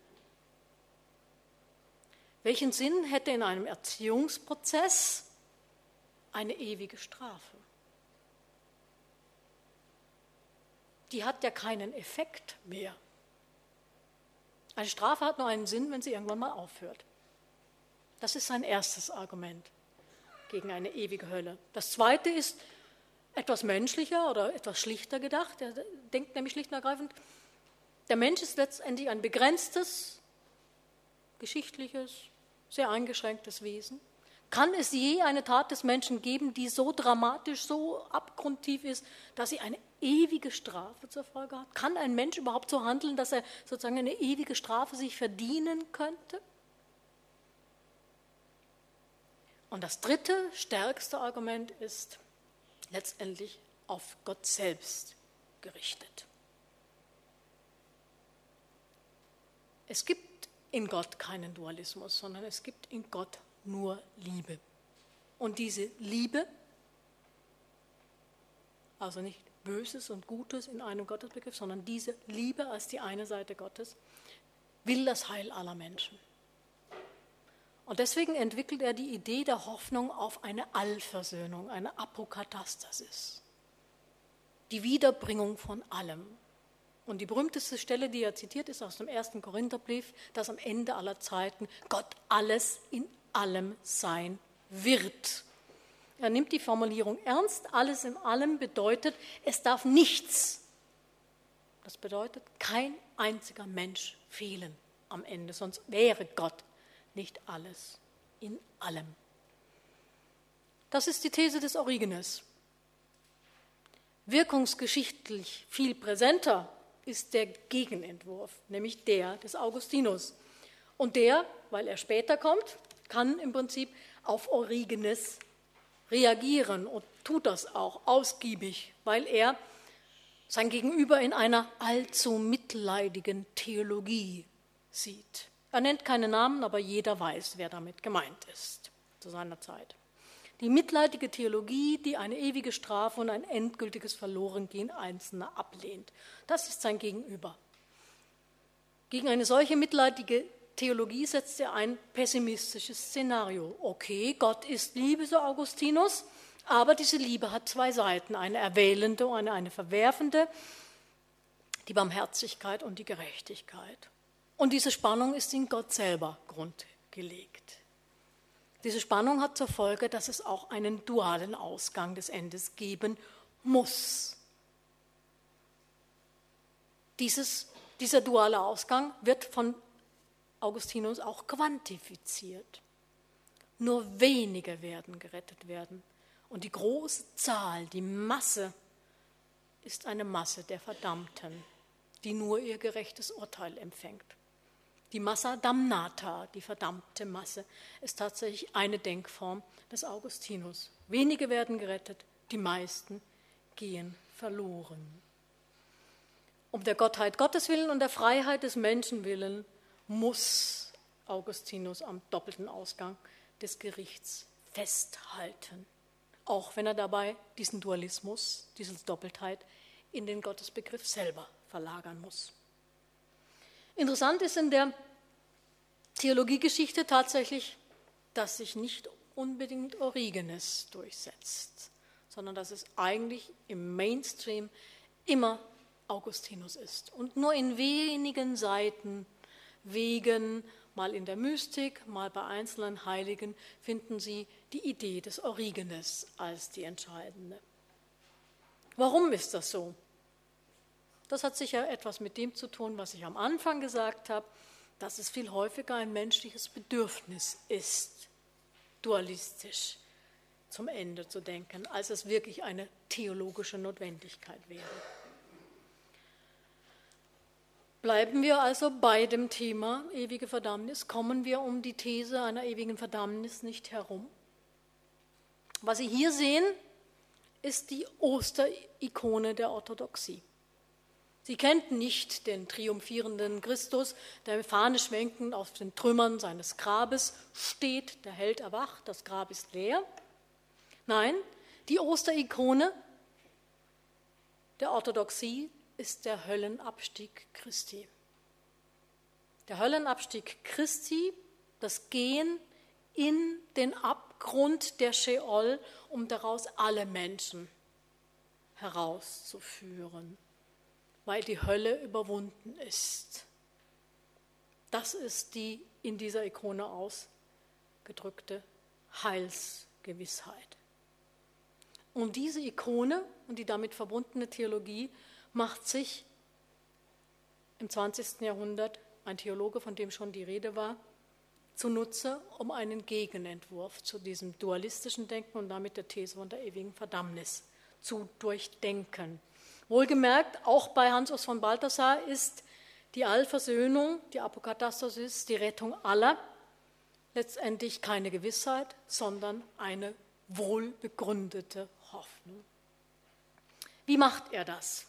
Welchen Sinn hätte in einem Erziehungsprozess eine ewige Strafe? Die hat ja keinen Effekt mehr. Eine Strafe hat nur einen Sinn, wenn sie irgendwann mal aufhört. Das ist sein erstes Argument gegen eine ewige Hölle. Das zweite ist etwas menschlicher oder etwas schlichter gedacht. Er denkt nämlich schlicht und ergreifend, der Mensch ist letztendlich ein begrenztes, geschichtliches, sehr eingeschränktes Wesen. Kann es je eine Tat des Menschen geben, die so dramatisch, so abgrundtief ist, dass sie eine ewige Strafe zur Folge hat? Kann ein Mensch überhaupt so handeln, dass er sozusagen eine ewige Strafe sich verdienen könnte? Und das dritte, stärkste Argument ist letztendlich auf Gott selbst gerichtet. Es gibt in Gott keinen Dualismus, sondern es gibt in Gott nur Liebe. Und diese Liebe, also nicht Böses und Gutes in einem Gottesbegriff, sondern diese Liebe als die eine Seite Gottes, will das Heil aller Menschen. Und deswegen entwickelt er die Idee der Hoffnung auf eine Allversöhnung, eine Apokatastasis, die Wiederbringung von allem. Und die berühmteste Stelle, die er zitiert, ist aus dem 1. Korintherbrief, dass am Ende aller Zeiten Gott alles in allem sein wird. Er nimmt die Formulierung ernst, alles in allem bedeutet, es darf nichts, das bedeutet, kein einziger Mensch fehlen am Ende, sonst wäre Gott nicht alles in allem. Das ist die These des Origenes. Wirkungsgeschichtlich viel präsenter ist der Gegenentwurf, nämlich der des Augustinus. Und der, weil er später kommt, kann im Prinzip auf Origenes reagieren und tut das auch ausgiebig, weil er sein Gegenüber in einer allzu mitleidigen Theologie sieht. Er nennt keine Namen, aber jeder weiß, wer damit gemeint ist zu seiner Zeit. Die mitleidige Theologie, die eine ewige Strafe und ein endgültiges Verlorengehen Einzelner ablehnt. Das ist sein Gegenüber. Gegen eine solche mitleidige Theologie setzt er ein pessimistisches Szenario. Okay, Gott ist Liebe, so Augustinus, aber diese Liebe hat zwei Seiten, eine erwählende und eine verwerfende, die Barmherzigkeit und die Gerechtigkeit. Und diese Spannung ist in Gott selber grundgelegt. Diese Spannung hat zur Folge, dass es auch einen dualen Ausgang des Endes geben muss. Dieser duale Ausgang wird von Augustinus auch quantifiziert. Nur wenige werden gerettet werden. Und die große Zahl, die Masse, ist eine Masse der Verdammten, die nur ihr gerechtes Urteil empfängt. Die Massa damnata, die verdammte Masse, ist tatsächlich eine Denkform des Augustinus. Wenige werden gerettet, die meisten gehen verloren. Um der Gottheit Gottes willen und der Freiheit des Menschen willen muss Augustinus am doppelten Ausgang des Gerichts festhalten, auch wenn er dabei diesen Dualismus, diese Doppeltheit in den Gottesbegriff selber verlagern muss. Interessant ist in der Theologiegeschichte tatsächlich, dass sich nicht unbedingt Origenes durchsetzt, sondern dass es eigentlich im Mainstream immer Augustinus ist. Und nur in wenigen Seitenwegen, mal in der Mystik, mal bei einzelnen Heiligen, finden Sie die Idee des Origenes als die entscheidende. Warum ist das so? Das hat sicher etwas mit dem zu tun, was ich am Anfang gesagt habe, dass es viel häufiger ein menschliches Bedürfnis ist, dualistisch zum Ende zu denken, als es wirklich eine theologische Notwendigkeit wäre. Bleiben wir also bei dem Thema ewige Verdammnis, kommen wir um die These einer ewigen Verdammnis nicht herum. Was Sie hier sehen, ist die Osterikone der Orthodoxie. Sie kennt nicht den triumphierenden Christus, der Fahne schwenkend auf den Trümmern seines Grabes steht, der Held erwacht, das Grab ist leer. Nein, die Osterikone der Orthodoxie ist der Höllenabstieg Christi. Der Höllenabstieg Christi, das Gehen in den Abgrund der Scheol, um daraus alle Menschen herauszuführen, weil die Hölle überwunden ist. Das ist die in dieser Ikone ausgedrückte Heilsgewissheit. Und diese Ikone und die damit verbundene Theologie macht sich im 20. Jahrhundert ein Theologe, von dem schon die Rede war, zunutze, um einen Gegenentwurf zu diesem dualistischen Denken und damit der These von der ewigen Verdammnis zu durchdenken. Wohlgemerkt, auch bei Hans-Urs von Balthasar ist die Allversöhnung, die Apokatastasis, die Rettung aller, letztendlich keine Gewissheit, sondern eine wohlbegründete Hoffnung. Wie macht er das?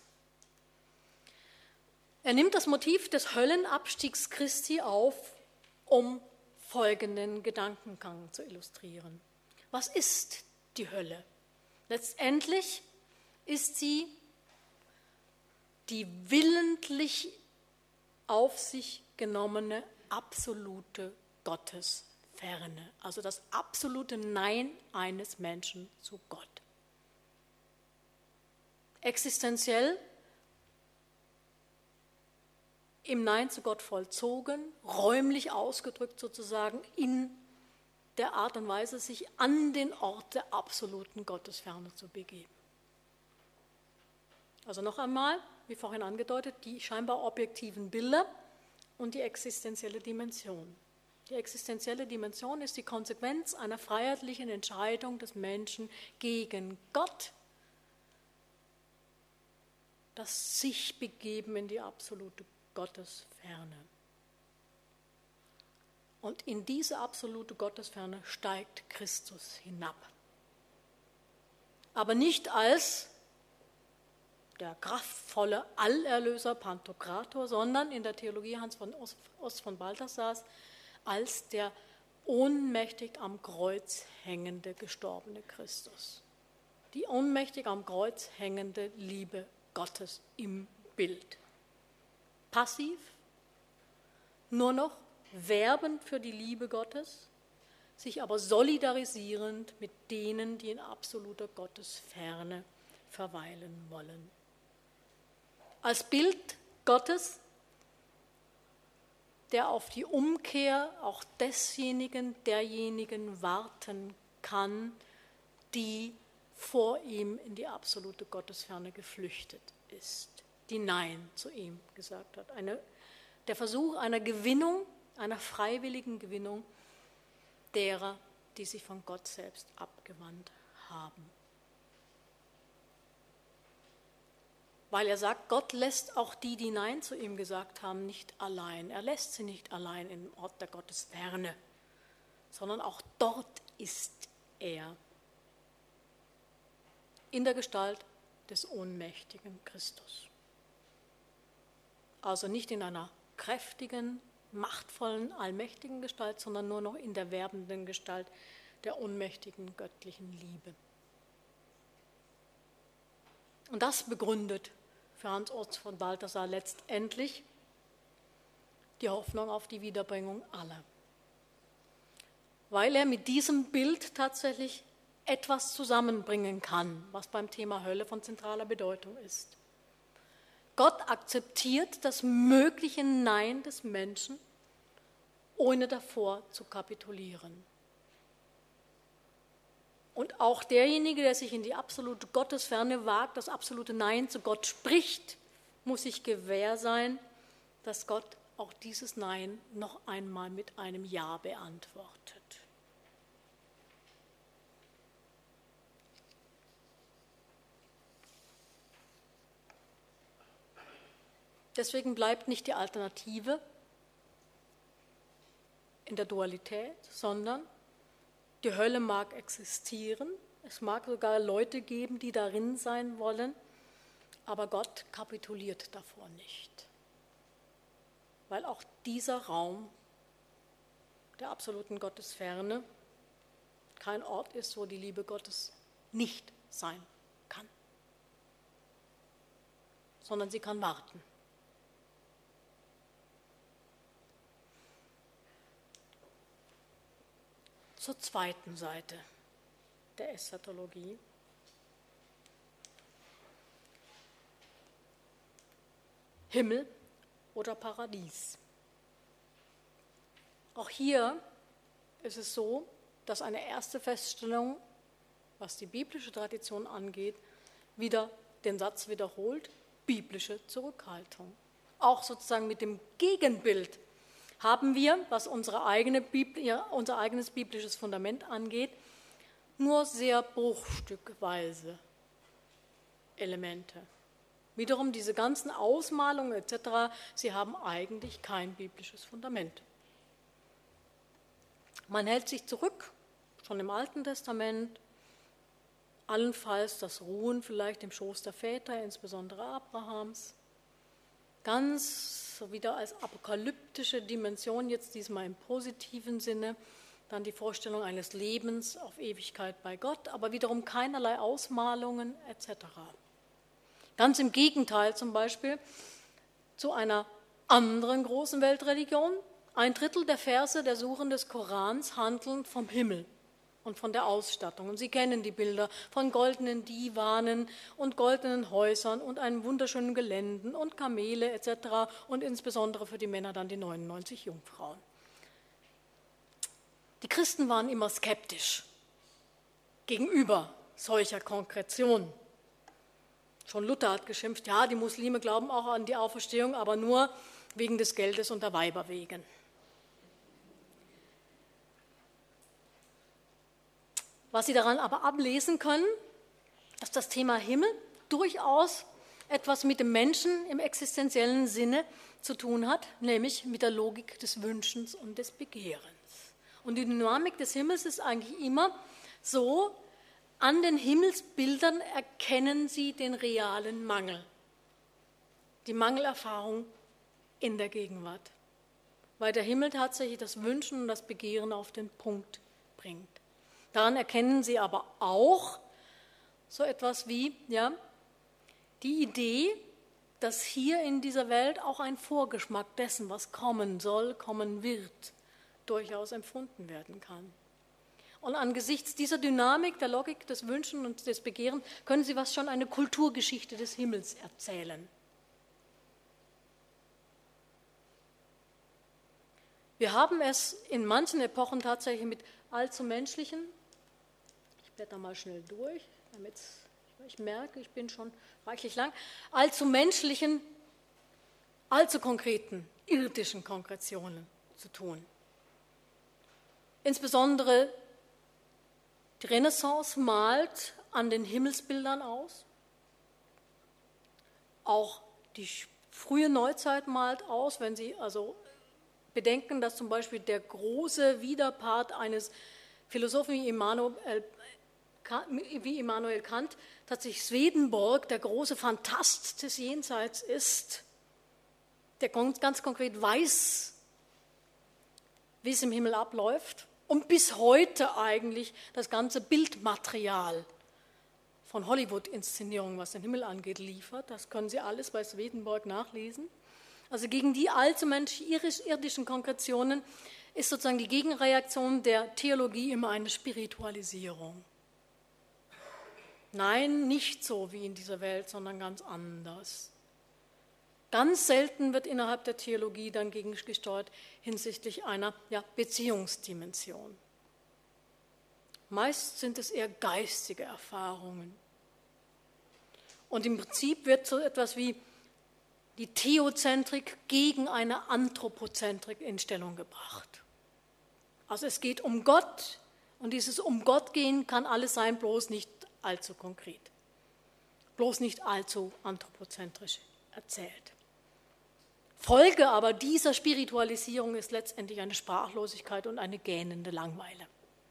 Er nimmt das Motiv des Höllenabstiegs Christi auf, um folgenden Gedankengang zu illustrieren. Was ist die Hölle? Letztendlich ist sie die willentlich auf sich genommene absolute Gottesferne, also das absolute Nein eines Menschen zu Gott. Existenziell im Nein zu Gott vollzogen, räumlich ausgedrückt sozusagen in der Art und Weise, sich an den Ort der absoluten Gottesferne zu begeben. Also noch einmal, wie vorhin angedeutet, die scheinbar objektiven Bilder und die existenzielle Dimension. Die existenzielle Dimension ist die Konsequenz einer freiheitlichen Entscheidung des Menschen gegen Gott, das sich begeben in die absolute Gottesferne. Und in diese absolute Gottesferne steigt Christus hinab. Aber nicht als der kraftvolle Allerlöser Pantokrator, sondern in der Theologie Hans von Ost von Balthasars als der ohnmächtig am Kreuz hängende, gestorbene Christus. Die ohnmächtig am Kreuz hängende Liebe Gottes im Bild. Passiv, nur noch werbend für die Liebe Gottes, sich aber solidarisierend mit denen, die in absoluter Gottesferne verweilen wollen. Als Bild Gottes, der auf die Umkehr auch derjenigen warten kann, die vor ihm in die absolute Gottesferne geflüchtet ist, die Nein zu ihm gesagt hat. Der Versuch einer Gewinnung, einer freiwilligen Gewinnung derer, die sich von Gott selbst abgewandt haben. Weil er sagt, Gott lässt auch die, die Nein zu ihm gesagt haben, nicht allein. Er lässt sie nicht allein im Ort der Gottesferne, sondern auch dort ist er in der Gestalt des ohnmächtigen Christus. Also nicht in einer kräftigen, machtvollen, allmächtigen Gestalt, sondern nur noch in der werbenden Gestalt der ohnmächtigen göttlichen Liebe. Und das begründet für Hans Urs von Balthasar letztendlich die Hoffnung auf die Wiederbringung aller. Weil er mit diesem Bild tatsächlich etwas zusammenbringen kann, was beim Thema Hölle von zentraler Bedeutung ist. Gott akzeptiert das mögliche Nein des Menschen, ohne davor zu kapitulieren. Und auch derjenige, der sich in die absolute Gottesferne wagt, das absolute Nein zu Gott spricht, muss sich gewähr sein, dass Gott auch dieses Nein noch einmal mit einem Ja beantwortet. Deswegen bleibt nicht die Alternative in der Dualität, sondern die Hölle mag existieren, es mag sogar Leute geben, die darin sein wollen, aber Gott kapituliert davor nicht, weil auch dieser Raum der absoluten Gottesferne kein Ort ist, wo die Liebe Gottes nicht sein kann, sondern sie kann warten. Zur zweiten Seite der Eschatologie. Himmel oder Paradies. Auch hier ist es so, dass eine erste Feststellung, was die biblische Tradition angeht, wieder den Satz wiederholt, biblische Zurückhaltung. Auch sozusagen mit dem Gegenbild haben wir, was unser eigenes biblisches Fundament angeht, nur sehr bruchstückweise Elemente. Wiederum diese ganzen Ausmalungen etc., sie haben eigentlich kein biblisches Fundament. Man hält sich zurück, schon im Alten Testament, allenfalls das Ruhen vielleicht im Schoß der Väter, insbesondere Abrahams, ganz so wieder als apokalyptische Dimension, jetzt diesmal im positiven Sinne, dann die Vorstellung eines Lebens auf Ewigkeit bei Gott, aber wiederum keinerlei Ausmalungen etc. Ganz im Gegenteil zum Beispiel zu einer anderen großen Weltreligion. 1/3 der Verse der Suren des Korans handeln vom Himmel und von der Ausstattung. Und Sie kennen die Bilder von goldenen Divanen und goldenen Häusern und einem wunderschönen Geländen und Kamele etc. und insbesondere für die Männer dann die 99 Jungfrauen. Die Christen waren immer skeptisch gegenüber solcher Konkretion. Schon Luther hat geschimpft, ja, die Muslime glauben auch an die Auferstehung, aber nur wegen des Geldes und der Weiber wegen. Was Sie daran aber ablesen können, dass das Thema Himmel durchaus etwas mit dem Menschen im existenziellen Sinne zu tun hat, nämlich mit der Logik des Wünschens und des Begehrens. Und die Dynamik des Himmels ist eigentlich immer so, an den Himmelsbildern erkennen Sie den realen Mangel, die Mangelerfahrung in der Gegenwart. weil der Himmel tatsächlich das Wünschen und das Begehren auf den Punkt bringt. Daran erkennen Sie aber auch so etwas wie die Idee, dass hier in dieser Welt auch ein Vorgeschmack dessen, was kommen soll, kommen wird, durchaus empfunden werden kann. Und angesichts dieser Dynamik, der Logik des Wünschen und des Begehrens, können Sie was schon eine Kulturgeschichte des Himmels erzählen. Wir haben es in manchen Epochen tatsächlich mit allzu menschlichen, ich blätter mal schnell durch, damit ich merke, ich bin schon reichlich lang, allzu menschlichen, allzu konkreten, irdischen Konkretionen zu tun. Insbesondere die Renaissance malt an den Himmelsbildern aus, auch die frühe Neuzeit malt aus, wenn Sie also bedenken, dass zum Beispiel der große Widerpart eines Philosophen wie Immanuel Kant tatsächlich Swedenborg, der große Phantast des Jenseits ist, der ganz konkret weiß, wie es im Himmel abläuft und bis heute eigentlich das ganze Bildmaterial von Hollywood-Inszenierungen, was den Himmel angeht, liefert. Das können Sie alles bei Swedenborg nachlesen. Also gegen die allzu irdischen Konkretionen ist sozusagen die Gegenreaktion der Theologie immer eine Spiritualisierung. Nein, nicht so wie in dieser Welt, sondern ganz anders. Ganz selten wird innerhalb der Theologie dann gegengesteuert hinsichtlich einer Beziehungsdimension. Meist sind es eher geistige Erfahrungen. Und im Prinzip wird so etwas wie die Theozentrik gegen eine Anthropozentrik in Stellung gebracht. Also es geht um Gott und dieses um Gott gehen kann alles sein, bloß nicht allzu konkret, bloß nicht allzu anthropozentrisch erzählt. Folge aber dieser Spiritualisierung ist letztendlich eine Sprachlosigkeit und eine gähnende Langeweile.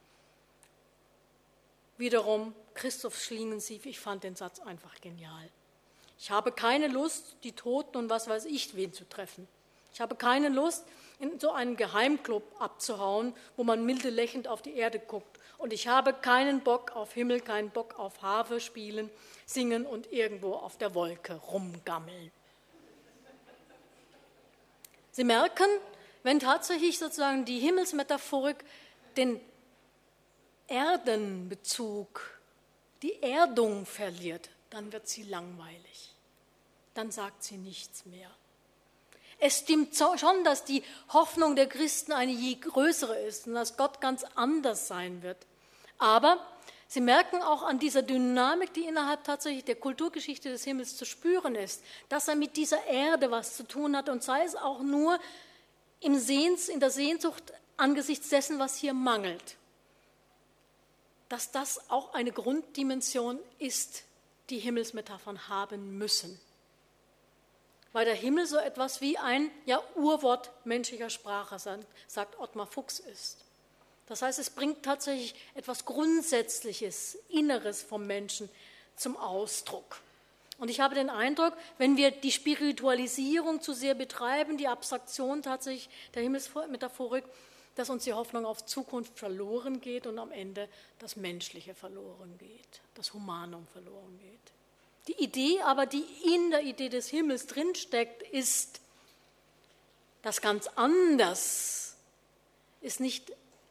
Wiederum Christoph Schlingensief, ich fand den Satz einfach genial. Ich habe keine Lust, die Toten und was weiß ich wen zu treffen. Ich habe keine Lust, in so einen Geheimclub abzuhauen, wo man milde lächelnd auf die Erde guckt. Und ich habe keinen Bock auf Himmel, keinen Bock auf Harfe spielen, singen und irgendwo auf der Wolke rumgammeln. Sie merken, wenn tatsächlich sozusagen die Himmelsmetaphorik den Erdenbezug, die Erdung verliert, dann wird sie langweilig. Dann sagt sie nichts mehr. Es stimmt schon, dass die Hoffnung der Christen eine je größere ist und dass Gott ganz anders sein wird. Aber Sie merken auch an dieser Dynamik, die innerhalb tatsächlich der Kulturgeschichte des Himmels zu spüren ist, dass er mit dieser Erde was zu tun hat und sei es auch nur in der Sehnsucht angesichts dessen, was hier mangelt. Dass das auch eine Grunddimension ist, die Himmelsmetaphern haben müssen. Weil der Himmel so etwas wie ein Urwort menschlicher Sprache, sagt Ottmar Fuchs, ist. Das heißt, es bringt tatsächlich etwas Grundsätzliches, Inneres vom Menschen zum Ausdruck. Und ich habe den Eindruck, wenn wir die Spiritualisierung zu sehr betreiben, die Abstraktion tatsächlich der Himmelsmetaphorik, dass uns die Hoffnung auf Zukunft verloren geht und am Ende das Menschliche verloren geht, das Humanum verloren geht. Die Idee aber, die in der Idee des Himmels drinsteckt, ist, dass ganz anders ist nicht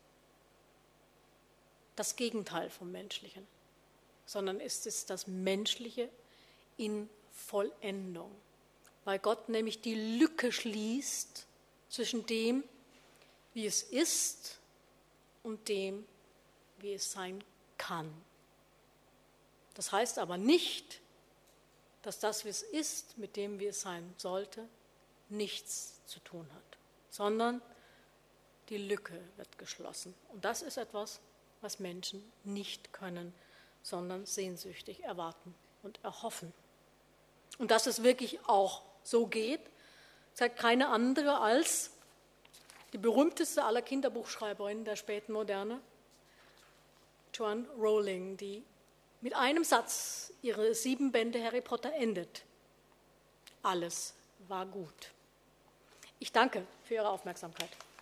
das Gegenteil vom Menschlichen, sondern ist es das Menschliche in Vollendung, weil Gott nämlich die Lücke schließt zwischen dem, wie es ist und dem, wie es sein kann. Das heißt aber nicht, dass das, wie es ist, mit dem, wie es sein sollte, nichts zu tun hat, sondern die Lücke wird geschlossen. Und das ist etwas, was Menschen nicht können, sondern sehnsüchtig erwarten und erhoffen. Und dass es wirklich auch so geht, zeigt keine andere als die berühmteste aller Kinderbuchschreiberinnen der späten Moderne, Joanne Rowling, die mit einem Satz ihre 7 Bände Harry Potter endet. Alles war gut. Ich danke für Ihre Aufmerksamkeit.